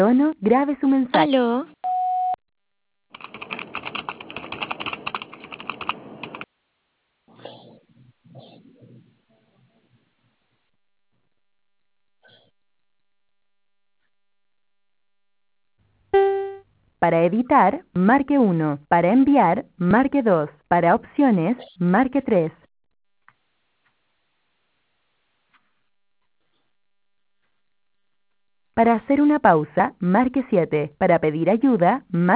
tono, grabe su mensaje. Aló. Para editar, marque 1. Para enviar, marque 2. Para opciones, marque 3. Para hacer una pausa, marque 7. Para pedir ayuda, marque